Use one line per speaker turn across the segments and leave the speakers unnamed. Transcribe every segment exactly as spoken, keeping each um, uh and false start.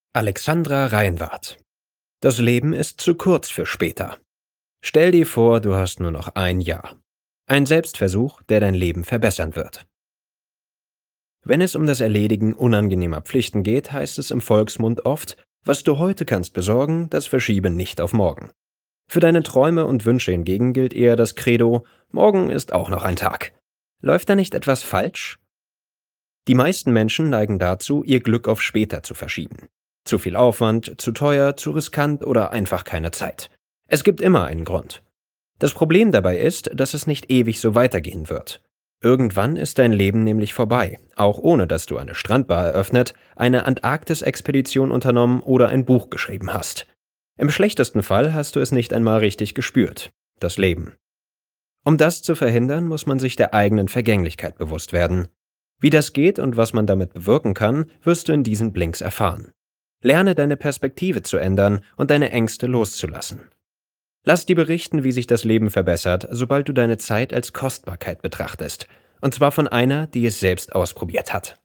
Alexandra Reinwarth. Das Leben ist zu kurz für später. Stell dir vor, du hast nur noch ein Jahr. Ein Selbstversuch, der dein Leben verbessern wird. Wenn es um das Erledigen unangenehmer Pflichten geht, heißt es im Volksmund oft: Was du heute kannst besorgen, das verschiebe nicht auf morgen. Für deine Träume und Wünsche hingegen gilt eher das Credo: Morgen ist auch noch ein Tag. Läuft da nicht etwas falsch? Die meisten Menschen neigen dazu, ihr Glück auf später zu verschieben. Zu viel Aufwand, zu teuer, zu riskant oder einfach keine Zeit. Es gibt immer einen Grund. Das Problem dabei ist, dass es nicht ewig so weitergehen wird. Irgendwann ist dein Leben nämlich vorbei, auch ohne dass du eine Strandbar eröffnet, eine Antarktis-Expedition unternommen oder ein Buch geschrieben hast. Im schlechtesten Fall hast du es nicht einmal richtig gespürt. Das Leben. Um das zu verhindern, muss man sich der eigenen Vergänglichkeit bewusst werden. Wie das geht und was man damit bewirken kann, wirst du in diesen Blinks erfahren. Lerne deine Perspektive zu ändern und deine Ängste loszulassen. Lass dir berichten, wie sich das Leben verbessert, sobald du deine Zeit als Kostbarkeit betrachtest. Und zwar von einer, die es selbst ausprobiert hat.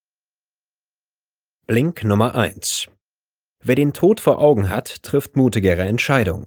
Blink Nummer eins. Wer den Tod vor Augen hat, trifft mutigere Entscheidungen.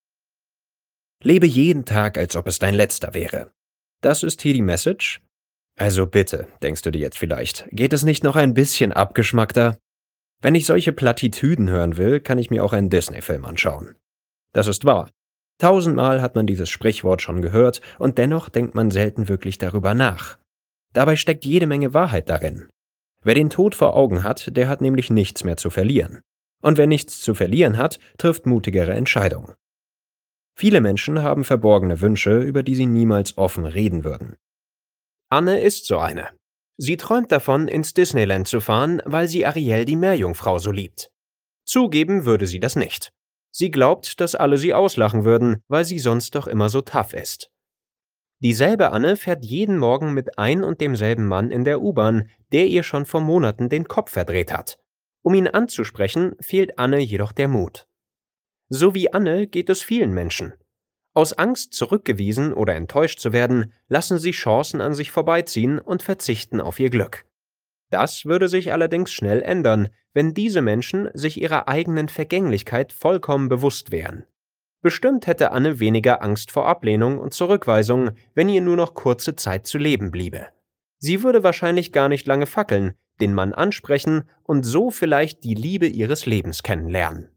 Lebe jeden Tag, als ob es dein letzter wäre. Das ist hier die Message? Also bitte, denkst du dir jetzt vielleicht, geht es nicht noch ein bisschen abgeschmackter? Wenn ich solche Plattitüden hören will, kann ich mir auch einen Disney-Film anschauen. Das ist wahr. Tausendmal hat man dieses Sprichwort schon gehört und dennoch denkt man selten wirklich darüber nach. Dabei steckt jede Menge Wahrheit darin. Wer den Tod vor Augen hat, der hat nämlich nichts mehr zu verlieren. Und wer nichts zu verlieren hat, trifft mutigere Entscheidungen. Viele Menschen haben verborgene Wünsche, über die sie niemals offen reden würden. Anne ist so eine. Sie träumt davon, ins Disneyland zu fahren, weil sie Ariel die Meerjungfrau so liebt. Zugeben würde sie das nicht. Sie glaubt, dass alle sie auslachen würden, weil sie sonst doch immer so tough ist. Dieselbe Anne fährt jeden Morgen mit ein und demselben Mann in der U-Bahn, der ihr schon vor Monaten den Kopf verdreht hat. Um ihn anzusprechen, fehlt Anne jedoch der Mut. So wie Anne geht es vielen Menschen. Aus Angst, zurückgewiesen oder enttäuscht zu werden, lassen sie Chancen an sich vorbeiziehen und verzichten auf ihr Glück. Das würde sich allerdings schnell ändern, wenn diese Menschen sich ihrer eigenen Vergänglichkeit vollkommen bewusst wären. Bestimmt hätte Anne weniger Angst vor Ablehnung und Zurückweisung, wenn ihr nur noch kurze Zeit zu leben bliebe. Sie würde wahrscheinlich gar nicht lange fackeln, den Mann ansprechen und so vielleicht die Liebe ihres Lebens kennenlernen.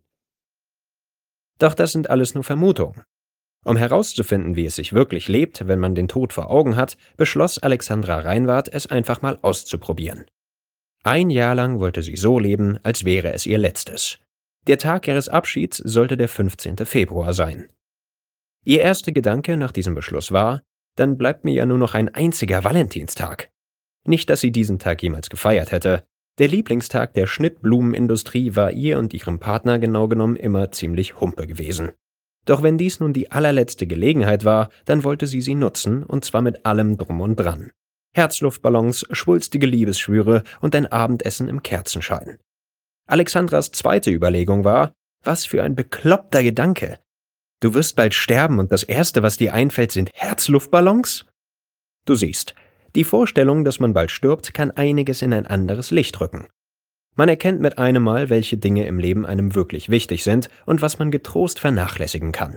Doch das sind alles nur Vermutungen. Um herauszufinden, wie es sich wirklich lebt, wenn man den Tod vor Augen hat, beschloss Alexandra Reinwarth, es einfach mal auszuprobieren. Ein Jahr lang wollte sie so leben, als wäre es ihr letztes. Der Tag ihres Abschieds sollte der fünfzehnte Februar sein. Ihr erster Gedanke nach diesem Beschluss war: Dann bleibt mir ja nur noch ein einziger Valentinstag. Nicht, dass sie diesen Tag jemals gefeiert hätte. Der Lieblingstag der Schnittblumenindustrie war ihr und ihrem Partner genau genommen immer ziemlich Humpe gewesen. Doch wenn dies nun die allerletzte Gelegenheit war, dann wollte sie sie nutzen, und zwar mit allem Drum und Dran. Herzluftballons, schwulstige Liebesschwüre und ein Abendessen im Kerzenschein. Alexandras zweite Überlegung war: Was für ein bekloppter Gedanke! Du wirst bald sterben und das Erste, was dir einfällt, sind Herzluftballons? Du siehst, die Vorstellung, dass man bald stirbt, kann einiges in ein anderes Licht rücken. Man erkennt mit einem Mal, welche Dinge im Leben einem wirklich wichtig sind und was man getrost vernachlässigen kann.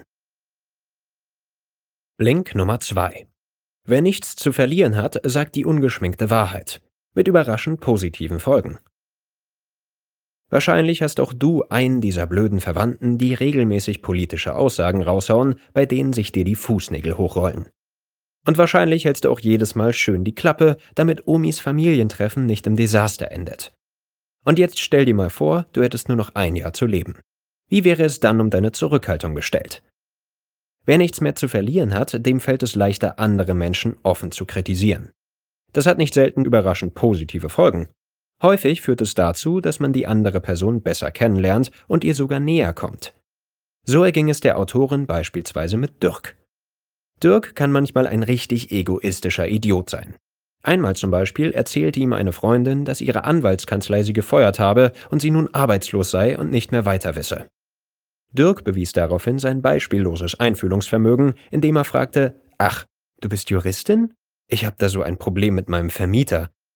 Blink Nummer zwei. Wer nichts zu verlieren hat, sagt die ungeschminkte Wahrheit. Mit überraschend positiven Folgen. Wahrscheinlich hast auch du einen dieser blöden Verwandten, die regelmäßig politische Aussagen raushauen, bei denen sich dir die Fußnägel hochrollen. Und wahrscheinlich hältst du auch jedes Mal schön die Klappe, damit Omis Familientreffen nicht im Desaster endet. Und jetzt stell dir mal vor, du hättest nur noch ein Jahr zu leben. Wie wäre es dann um deine Zurückhaltung bestellt? Wer nichts mehr zu verlieren hat, dem fällt es leichter, andere Menschen offen zu kritisieren. Das hat nicht selten überraschend positive Folgen. Häufig führt es dazu, dass man die andere Person besser kennenlernt und ihr sogar näher kommt. So erging es der Autorin beispielsweise mit Dirk. Dirk kann manchmal ein richtig egoistischer Idiot sein. Einmal zum Beispiel erzählte ihm eine Freundin, dass ihre Anwaltskanzlei sie gefeuert habe und sie nun arbeitslos sei und nicht mehr weiter wisse. Dirk bewies daraufhin sein beispielloses Einfühlungsvermögen, indem er fragte: Ach, du bist Juristin? Ich habe da so ein Problem mit meinem Vermieter.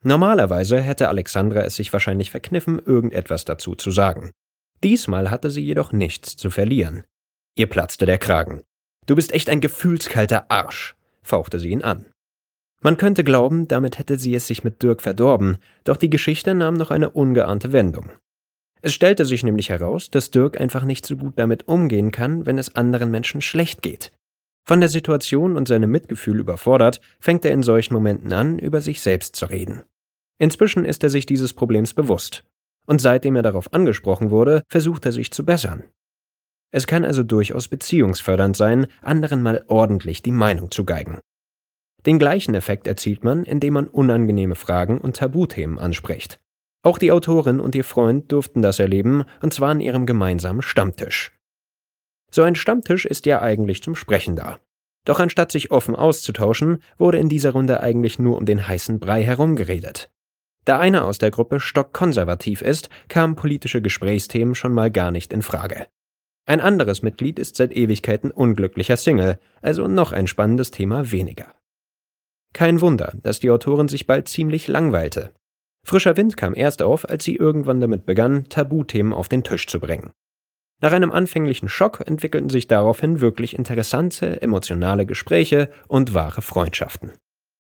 Normalerweise hätte Alexandra es sich wahrscheinlich verkniffen, irgendetwas dazu zu sagen. Diesmal hatte sie jedoch nichts zu verlieren. Ihr platzte der Kragen. »Du bist echt ein gefühlskalter Arsch«, fauchte sie ihn an. Man könnte glauben, damit hätte sie es sich mit Dirk verdorben, doch die Geschichte nahm noch eine ungeahnte Wendung. Es stellte sich nämlich heraus, dass Dirk einfach nicht so gut damit umgehen kann, wenn es anderen Menschen schlecht geht. Von der Situation und seinem Mitgefühl überfordert, fängt er in solchen Momenten an, über sich selbst zu reden. Inzwischen ist er sich dieses Problems bewusst. Und seitdem er darauf angesprochen wurde, versucht er sich zu bessern. Es kann also durchaus beziehungsfördernd sein, anderen mal ordentlich die Meinung zu geigen. Den gleichen Effekt erzielt man, indem man unangenehme Fragen und Tabuthemen anspricht. Auch die Autorin und ihr Freund durften das erleben, und zwar an ihrem gemeinsamen Stammtisch. So ein Stammtisch ist ja eigentlich zum Sprechen da. Doch anstatt sich offen auszutauschen, wurde in dieser Runde eigentlich nur um den heißen Brei herumgeredet. Da einer aus der Gruppe stockkonservativ ist, kamen politische Gesprächsthemen schon mal gar nicht in Frage. Ein anderes Mitglied ist seit Ewigkeiten unglücklicher Single, also noch ein spannendes Thema weniger. Kein Wunder, dass die Autorin sich bald ziemlich langweilte. Frischer Wind kam erst auf, als sie irgendwann damit begann, Tabuthemen auf den Tisch zu bringen. Nach einem anfänglichen Schock entwickelten sich daraufhin wirklich interessante, emotionale Gespräche und wahre Freundschaften.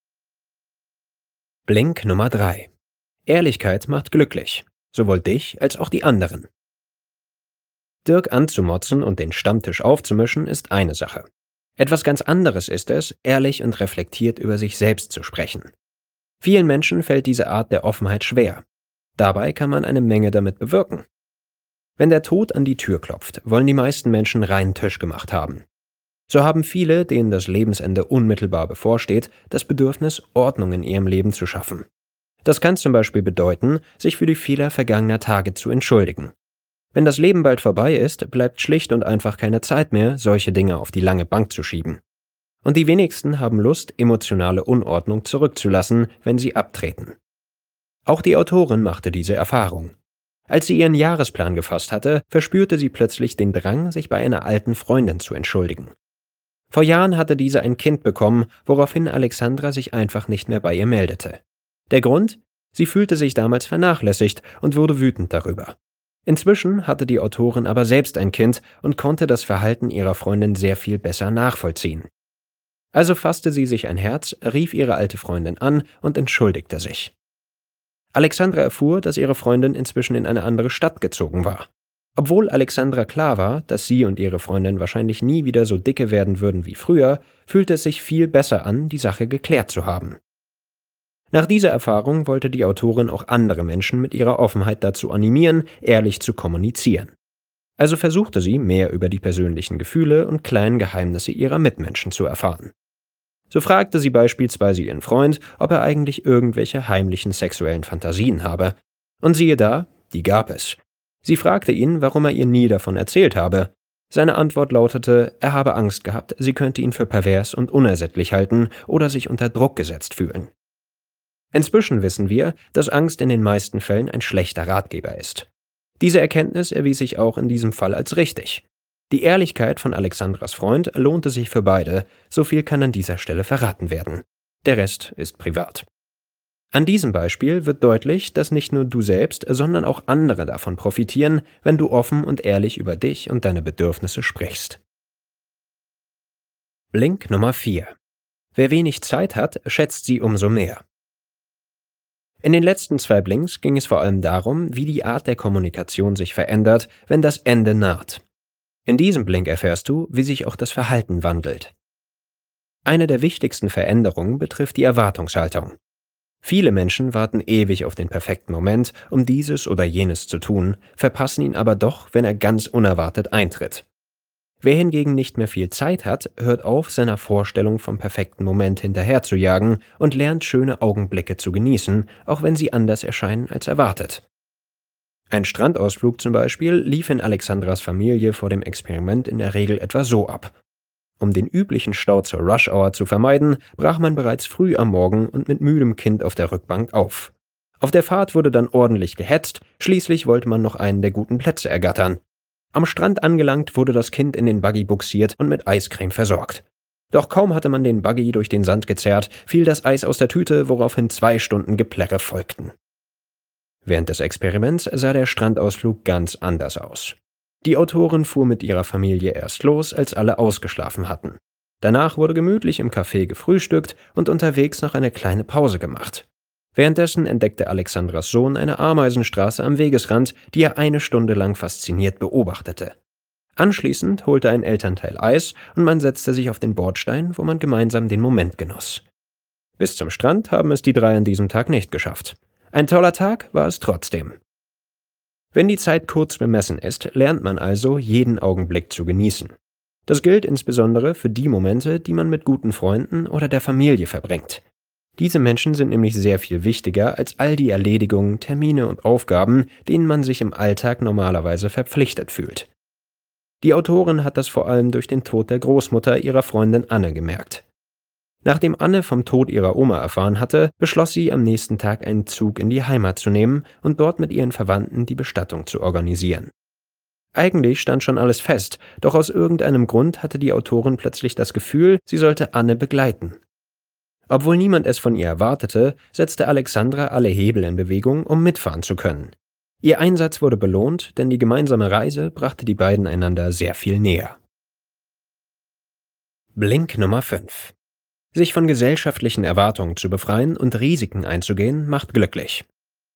Blink Nummer drei. Ehrlichkeit macht glücklich, sowohl dich als auch die anderen. Dirk anzumotzen und den Stammtisch aufzumischen ist eine Sache. Etwas ganz anderes ist es, ehrlich und reflektiert über sich selbst zu sprechen. Vielen Menschen fällt diese Art der Offenheit schwer. Dabei kann man eine Menge damit bewirken. Wenn der Tod an die Tür klopft, wollen die meisten Menschen reinen Tisch gemacht haben. So haben viele, denen das Lebensende unmittelbar bevorsteht, das Bedürfnis, Ordnung in ihrem Leben zu schaffen. Das kann zum Beispiel bedeuten, sich für die Fehler vergangener Tage zu entschuldigen. Wenn das Leben bald vorbei ist, bleibt schlicht und einfach keine Zeit mehr, solche Dinge auf die lange Bank zu schieben. Und die wenigsten haben Lust, emotionale Unordnung zurückzulassen, wenn sie abtreten. Auch die Autorin machte diese Erfahrung. Als sie ihren Jahresplan gefasst hatte, verspürte sie plötzlich den Drang, sich bei einer alten Freundin zu entschuldigen. Vor Jahren hatte diese ein Kind bekommen, woraufhin Alexandra sich einfach nicht mehr bei ihr meldete. Der Grund? Sie fühlte sich damals vernachlässigt und wurde wütend darüber. Inzwischen hatte die Autorin aber selbst ein Kind und konnte das Verhalten ihrer Freundin sehr viel besser nachvollziehen. Also fasste sie sich ein Herz, rief ihre alte Freundin an und entschuldigte sich. Alexandra erfuhr, dass ihre Freundin inzwischen in eine andere Stadt gezogen war. Obwohl Alexandra klar war, dass sie und ihre Freundin wahrscheinlich nie wieder so dicke werden würden wie früher, fühlte es sich viel besser an, die Sache geklärt zu haben. Nach dieser Erfahrung wollte die Autorin auch andere Menschen mit ihrer Offenheit dazu animieren, ehrlich zu kommunizieren. Also versuchte sie, mehr über die persönlichen Gefühle und kleinen Geheimnisse ihrer Mitmenschen zu erfahren. So fragte sie beispielsweise ihren Freund, ob er eigentlich irgendwelche heimlichen sexuellen Fantasien habe. Und siehe da, die gab es. Sie fragte ihn, warum er ihr nie davon erzählt habe. Seine Antwort lautete, er habe Angst gehabt, sie könnte ihn für pervers und unersättlich halten oder sich unter Druck gesetzt fühlen. Inzwischen wissen wir, dass Angst in den meisten Fällen ein schlechter Ratgeber ist. Diese Erkenntnis erwies sich auch in diesem Fall als richtig. Die Ehrlichkeit von Alexandras Freund lohnte sich für beide, so viel kann an dieser Stelle verraten werden. Der Rest ist privat. An diesem Beispiel wird deutlich, dass nicht nur du selbst, sondern auch andere davon profitieren, wenn du offen und ehrlich über dich und deine Bedürfnisse sprichst. Blink Nummer vier. Wer wenig Zeit hat, schätzt sie umso mehr. In den letzten zwei Blinks ging es vor allem darum, wie die Art der Kommunikation sich verändert, wenn das Ende naht. In diesem Blink erfährst du, wie sich auch das Verhalten wandelt. Eine der wichtigsten Veränderungen betrifft die Erwartungshaltung. Viele Menschen warten ewig auf den perfekten Moment, um dieses oder jenes zu tun, verpassen ihn aber doch, wenn er ganz unerwartet eintritt. Wer hingegen nicht mehr viel Zeit hat, hört auf, seiner Vorstellung vom perfekten Moment hinterherzujagen und lernt, schöne Augenblicke zu genießen, auch wenn sie anders erscheinen als erwartet. Ein Strandausflug zum Beispiel lief in Alexandras Familie vor dem Experiment in der Regel etwa so ab. Um den üblichen Stau zur Rush-Hour zu vermeiden, brach man bereits früh am Morgen und mit müdem Kind auf der Rückbank auf. Auf der Fahrt wurde dann ordentlich gehetzt, schließlich wollte man noch einen der guten Plätze ergattern. Am Strand angelangt, wurde das Kind in den Buggy bugsiert und mit Eiscreme versorgt. Doch kaum hatte man den Buggy durch den Sand gezerrt, fiel das Eis aus der Tüte, woraufhin zwei Stunden Geplärre folgten. Während des Experiments sah der Strandausflug ganz anders aus. Die Autorin fuhr mit ihrer Familie erst los, als alle ausgeschlafen hatten. Danach wurde gemütlich im Café gefrühstückt und unterwegs noch eine kleine Pause gemacht. Währenddessen entdeckte Alexandras Sohn eine Ameisenstraße am Wegesrand, die er eine Stunde lang fasziniert beobachtete. Anschließend holte ein Elternteil Eis und man setzte sich auf den Bordstein, wo man gemeinsam den Moment genoss. Bis zum Strand haben es die drei an diesem Tag nicht geschafft. Ein toller Tag war es trotzdem. Wenn die Zeit kurz bemessen ist, lernt man also, jeden Augenblick zu genießen. Das gilt insbesondere für die Momente, die man mit guten Freunden oder der Familie verbringt. Diese Menschen sind nämlich sehr viel wichtiger als all die Erledigungen, Termine und Aufgaben, denen man sich im Alltag normalerweise verpflichtet fühlt. Die Autorin hat das vor allem durch den Tod der Großmutter ihrer Freundin Anne gemerkt. Nachdem Anne vom Tod ihrer Oma erfahren hatte, beschloss sie, am nächsten Tag einen Zug in die Heimat zu nehmen und dort mit ihren Verwandten die Bestattung zu organisieren. Eigentlich stand schon alles fest, doch aus irgendeinem Grund hatte die Autorin plötzlich das Gefühl, sie sollte Anne begleiten. Obwohl niemand es von ihr erwartete, setzte Alexandra alle Hebel in Bewegung, um mitfahren zu können. Ihr Einsatz wurde belohnt, denn die gemeinsame Reise brachte die beiden einander sehr viel näher. Blink Nummer fünf. Sich von gesellschaftlichen Erwartungen zu befreien und Risiken einzugehen, macht glücklich.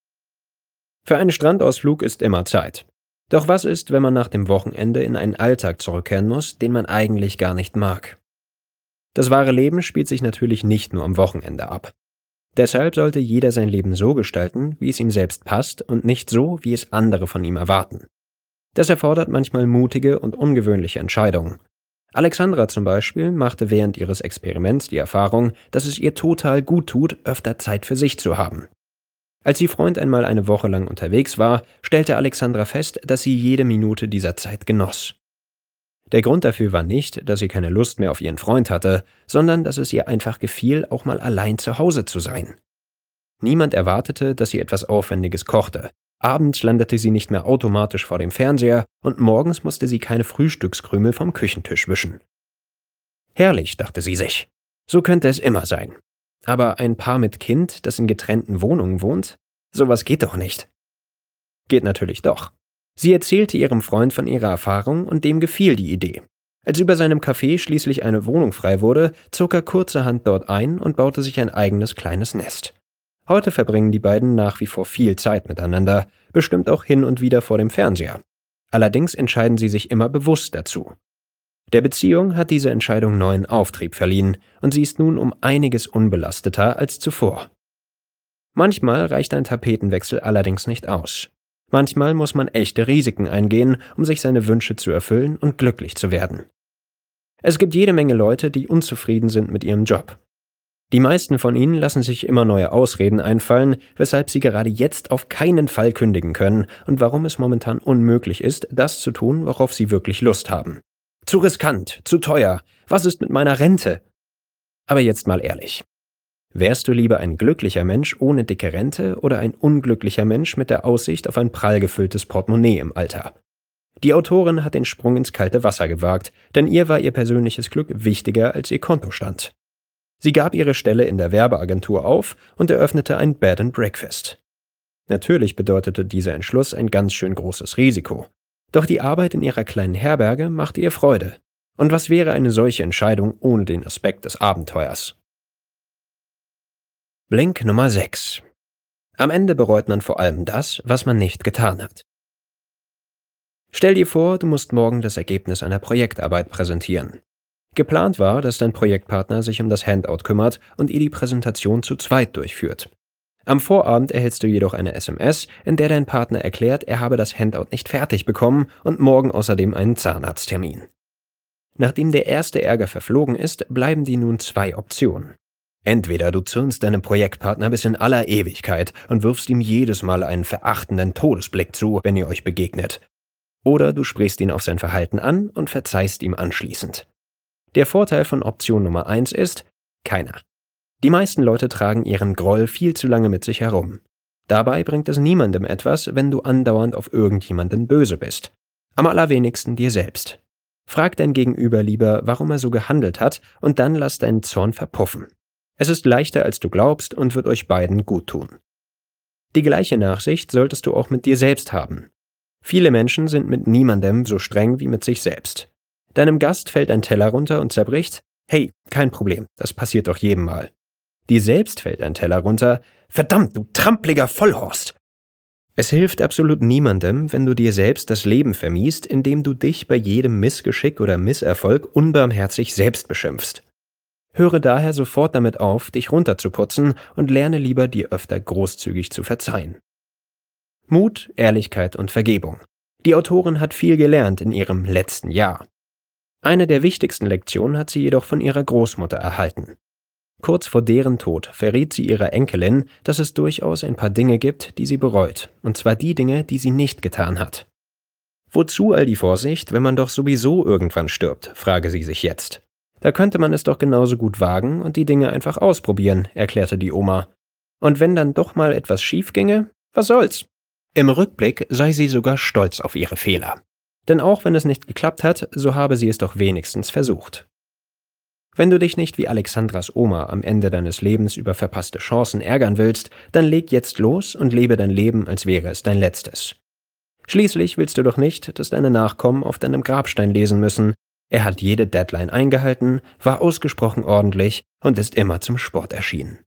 Für einen Strandausflug ist immer Zeit. Doch was ist, wenn man nach dem Wochenende in einen Alltag zurückkehren muss, den man eigentlich gar nicht mag? Das wahre Leben spielt sich natürlich nicht nur am Wochenende ab. Deshalb sollte jeder sein Leben so gestalten, wie es ihm selbst passt und nicht so, wie es andere von ihm erwarten. Das erfordert manchmal mutige und ungewöhnliche Entscheidungen. Alexandra zum Beispiel machte während ihres Experiments die Erfahrung, dass es ihr total gut tut, öfter Zeit für sich zu haben. Als ihr Freund einmal eine Woche lang unterwegs war, stellte Alexandra fest, dass sie jede Minute dieser Zeit genoss. Der Grund dafür war nicht, dass sie keine Lust mehr auf ihren Freund hatte, sondern dass es ihr einfach gefiel, auch mal allein zu Hause zu sein. Niemand erwartete, dass sie etwas Aufwendiges kochte. Abends landete sie nicht mehr automatisch vor dem Fernseher und morgens musste sie keine Frühstückskrümel vom Küchentisch wischen. Herrlich, dachte sie sich. So könnte es immer sein. Aber ein Paar mit Kind, das in getrennten Wohnungen wohnt? Sowas geht doch nicht. Geht natürlich doch. Sie erzählte ihrem Freund von ihrer Erfahrung und dem gefiel die Idee. Als über seinem Café schließlich eine Wohnung frei wurde, zog er kurzerhand dort ein und baute sich ein eigenes kleines Nest. Heute verbringen die beiden nach wie vor viel Zeit miteinander, bestimmt auch hin und wieder vor dem Fernseher. Allerdings entscheiden sie sich immer bewusst dazu. Der Beziehung hat diese Entscheidung neuen Auftrieb verliehen und sie ist nun um einiges unbelasteter als zuvor. Manchmal reicht ein Tapetenwechsel allerdings nicht aus. Manchmal muss man echte Risiken eingehen, um sich seine Wünsche zu erfüllen und glücklich zu werden. Es gibt jede Menge Leute, die unzufrieden sind mit ihrem Job. Die meisten von ihnen lassen sich immer neue Ausreden einfallen, weshalb sie gerade jetzt auf keinen Fall kündigen können und warum es momentan unmöglich ist, das zu tun, worauf sie wirklich Lust haben. Zu riskant, zu teuer, was ist mit meiner Rente? Aber jetzt mal ehrlich. Wärst du lieber ein glücklicher Mensch ohne dicke Rente oder ein unglücklicher Mensch mit der Aussicht auf ein prall gefülltes Portemonnaie im Alter? Die Autorin hat den Sprung ins kalte Wasser gewagt, denn ihr war ihr persönliches Glück wichtiger als ihr Kontostand. Sie gab ihre Stelle in der Werbeagentur auf und eröffnete ein Bed and Breakfast. Natürlich bedeutete dieser Entschluss ein ganz schön großes Risiko. Doch die Arbeit in ihrer kleinen Herberge machte ihr Freude. Und was wäre eine solche Entscheidung ohne den Aspekt des Abenteuers? Blink Nummer sechs. Am Ende bereut man vor allem das, was man nicht getan hat. Stell dir vor, du musst morgen das Ergebnis einer Projektarbeit präsentieren. Geplant war, dass dein Projektpartner sich um das Handout kümmert und ihr die Präsentation zu zweit durchführt. Am Vorabend erhältst du jedoch eine S M S, in der dein Partner erklärt, er habe das Handout nicht fertig bekommen und morgen außerdem einen Zahnarzttermin. Nachdem der erste Ärger verflogen ist, bleiben dir nun zwei Optionen. Entweder du zürnst deinem Projektpartner bis in aller Ewigkeit und wirfst ihm jedes Mal einen verachtenden Todesblick zu, wenn ihr euch begegnet. Oder du sprichst ihn auf sein Verhalten an und verzeihst ihm anschließend. Der Vorteil von Option Nummer eins ist, keiner. Die meisten Leute tragen ihren Groll viel zu lange mit sich herum. Dabei bringt es niemandem etwas, wenn du andauernd auf irgendjemanden böse bist. Am allerwenigsten dir selbst. Frag dein Gegenüber lieber, warum er so gehandelt hat, und dann lass deinen Zorn verpuffen. Es ist leichter, als du glaubst, und wird euch beiden gut tun. Die gleiche Nachsicht solltest du auch mit dir selbst haben. Viele Menschen sind mit niemandem so streng wie mit sich selbst. Deinem Gast fällt ein Teller runter und zerbricht. Hey, kein Problem, das passiert doch jedem Mal. Dir selbst fällt ein Teller runter. Verdammt, du trampliger Vollhorst! Es hilft absolut niemandem, wenn du dir selbst das Leben vermiest, indem du dich bei jedem Missgeschick oder Misserfolg unbarmherzig selbst beschimpfst. Höre daher sofort damit auf, dich runterzuputzen und lerne lieber, dir öfter großzügig zu verzeihen. Mut, Ehrlichkeit und Vergebung. Die Autorin hat viel gelernt in ihrem letzten Jahr. Eine der wichtigsten Lektionen hat sie jedoch von ihrer Großmutter erhalten. Kurz vor deren Tod verriet sie ihrer Enkelin, dass es durchaus ein paar Dinge gibt, die sie bereut, und zwar die Dinge, die sie nicht getan hat. Wozu all die Vorsicht, wenn man doch sowieso irgendwann stirbt, frage sie sich jetzt. Da könnte man es doch genauso gut wagen und die Dinge einfach ausprobieren, erklärte die Oma. Und wenn dann doch mal etwas schief ginge, was soll's? Im Rückblick sei sie sogar stolz auf ihre Fehler. Denn auch wenn es nicht geklappt hat, so habe sie es doch wenigstens versucht. Wenn du dich nicht wie Alexandras Oma am Ende deines Lebens über verpasste Chancen ärgern willst, dann leg jetzt los und lebe dein Leben, als wäre es dein letztes. Schließlich willst du doch nicht, dass deine Nachkommen auf deinem Grabstein lesen müssen: Er hat jede Deadline eingehalten, war ausgesprochen ordentlich und ist immer zum Sport erschienen.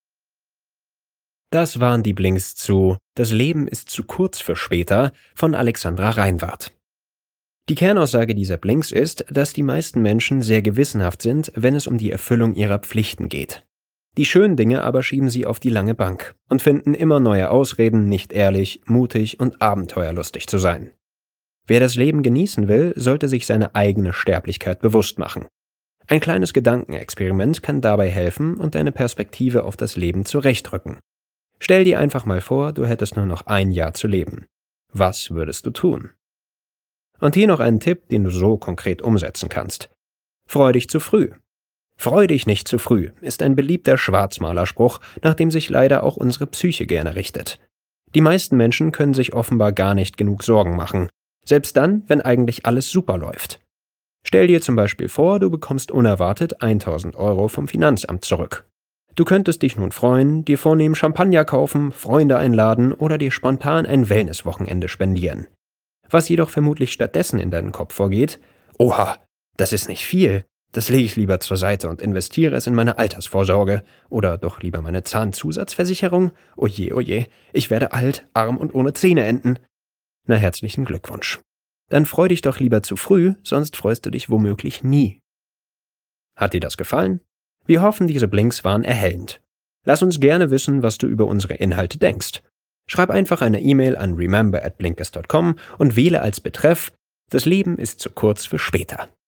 Das waren die Blinks zu Das Leben ist zu kurz für später von Alexandra Reinwarth. Die Kernaussage dieser Blinks ist, dass die meisten Menschen sehr gewissenhaft sind, wenn es um die Erfüllung ihrer Pflichten geht. Die schönen Dinge aber schieben sie auf die lange Bank und finden immer neue Ausreden, nicht ehrlich, mutig und abenteuerlustig zu sein. Wer das Leben genießen will, sollte sich seine eigene Sterblichkeit bewusst machen. Ein kleines Gedankenexperiment kann dabei helfen und deine Perspektive auf das Leben zurechtrücken. Stell dir einfach mal vor, du hättest nur noch ein Jahr zu leben. Was würdest du tun? Und hier noch einen Tipp, den du so konkret umsetzen kannst. Freu dich zu früh. Freu dich nicht zu früh ist ein beliebter Schwarzmalerspruch, nach dem sich leider auch unsere Psyche gerne richtet. Die meisten Menschen können sich offenbar gar nicht genug Sorgen machen, selbst dann, wenn eigentlich alles super läuft. Stell dir zum Beispiel vor, du bekommst unerwartet tausend Euro vom Finanzamt zurück. Du könntest dich nun freuen, dir vornehm Champagner kaufen, Freunde einladen oder dir spontan ein Wellnesswochenende spendieren. Was jedoch vermutlich stattdessen in deinen Kopf vorgeht: Oha, das ist nicht viel, das lege ich lieber zur Seite und investiere es in meine Altersvorsorge oder doch lieber meine Zahnzusatzversicherung. Oje, oje, ich werde alt, arm und ohne Zähne enden. Na, herzlichen Glückwunsch. Dann freu dich doch lieber zu früh, sonst freust du dich womöglich nie. Hat dir das gefallen? Wir hoffen, diese Blinks waren erhellend. Lass uns gerne wissen, was du über unsere Inhalte denkst. Schreib einfach eine E-Mail an remember at blinkist dot com und wähle als Betreff: Das Leben ist zu kurz für später.